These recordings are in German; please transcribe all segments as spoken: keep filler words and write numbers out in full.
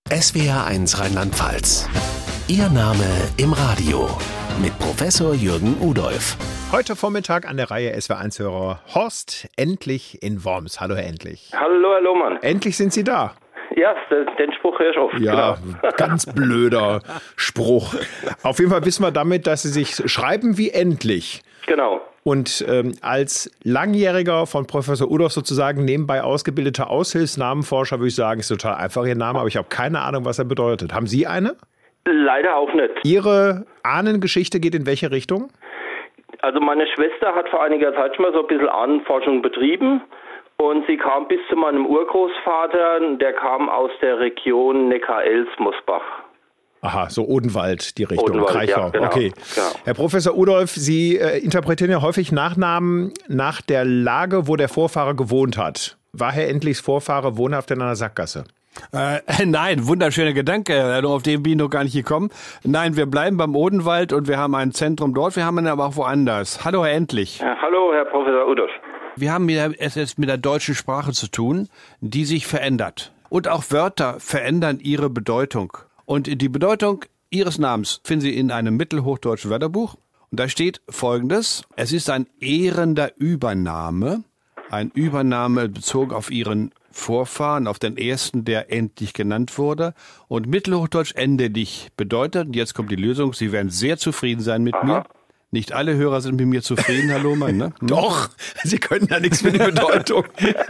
S W R eins Rheinland-Pfalz. Ihr Name im Radio mit Professor Jürgen Udolph. Heute Vormittag an der Reihe S W R eins-Hörer Horst Endlich in Worms. Hallo Herr Endlich. Hallo Herr Lohmann. Endlich sind Sie da. Ja, den Spruch höre ich oft. Ja, genau. Ganz blöder Spruch. Auf jeden Fall wissen wir damit, dass Sie sich schreiben wie endlich. Genau. Und ähm, als Langjähriger von Professor Udolph sozusagen nebenbei ausgebildeter Aushilfsnamenforscher würde ich sagen, ist total einfach Ihr Name, aber ich habe keine Ahnung, was er bedeutet. Haben Sie eine? Leider auch nicht. Ihre Ahnengeschichte geht in welche Richtung? Also meine Schwester hat vor einiger Zeit schon mal so ein bisschen Ahnenforschung betrieben und sie kam bis zu meinem Urgroßvater, der kam aus der Region Neckar-Elz-Mosbach. Aha, so Odenwald, die Richtung, Odenwald, Kraichgau. ja, genau, Okay. genau. Herr Professor Udolph, Sie äh, interpretieren ja häufig Nachnamen nach der Lage, wo der Vorfahre gewohnt hat. War Herr Endlichs Vorfahre wohnhaft in einer Sackgasse? Äh, nein, wunderschöner Gedanke, auf den bin ich noch gar nicht gekommen. Nein, wir bleiben beim Odenwald und wir haben ein Zentrum dort, wir haben ihn aber auch woanders. Hallo Herr Endlich. Ja, hallo Herr Professor Udolph. Wir haben es jetzt mit der deutschen Sprache zu tun, die sich verändert. Und auch Wörter verändern ihre Bedeutung. Und die Bedeutung Ihres Namens finden Sie in einem mittelhochdeutschen Wörterbuch. Und da steht Folgendes: Es ist ein ehrender Übername, ein Übername bezogen auf Ihren Vorfahren, auf den ersten, der endlich genannt wurde. Und mittelhochdeutsch endlich bedeutet, und jetzt kommt die Lösung, Sie werden sehr zufrieden sein mit Aha. mir. Nicht alle Hörer sind mit mir zufrieden, Herr Lohmann, ne? Doch, Sie können ja nichts für die Bedeutung.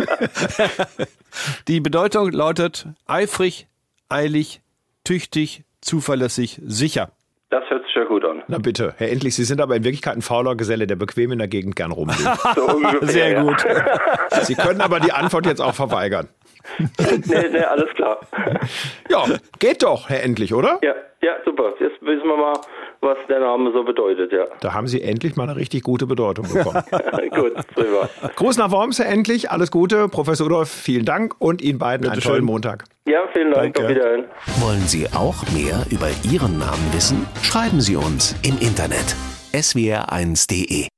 Die Bedeutung lautet eifrig, eilig, tüchtig, zuverlässig, sicher. Das hört sich ja gut an. Na bitte, Herr Endlich, Sie sind aber in Wirklichkeit ein fauler Geselle, der bequem in der Gegend gern rumliegt. So ungefähr, Sehr ja. gut. Sie können aber die Antwort jetzt auch verweigern. nee, nee, alles klar. Ja, geht doch, Herr Endlich, oder? Ja, ja, super. Jetzt wissen wir mal, was der Name so bedeutet, ja. Da haben Sie endlich mal eine richtig gute Bedeutung bekommen. Gut, super. Gruß nach Worms, Herr Endlich, alles Gute. Professor Udolph, vielen Dank und Ihnen beiden einen Bitte tollen schön. Montag. Ja, vielen Dank. Danke. Auf Wiedersehen. Wollen Sie auch mehr über Ihren Namen wissen? Schreiben Sie uns im Internet s w r eins punkt d e.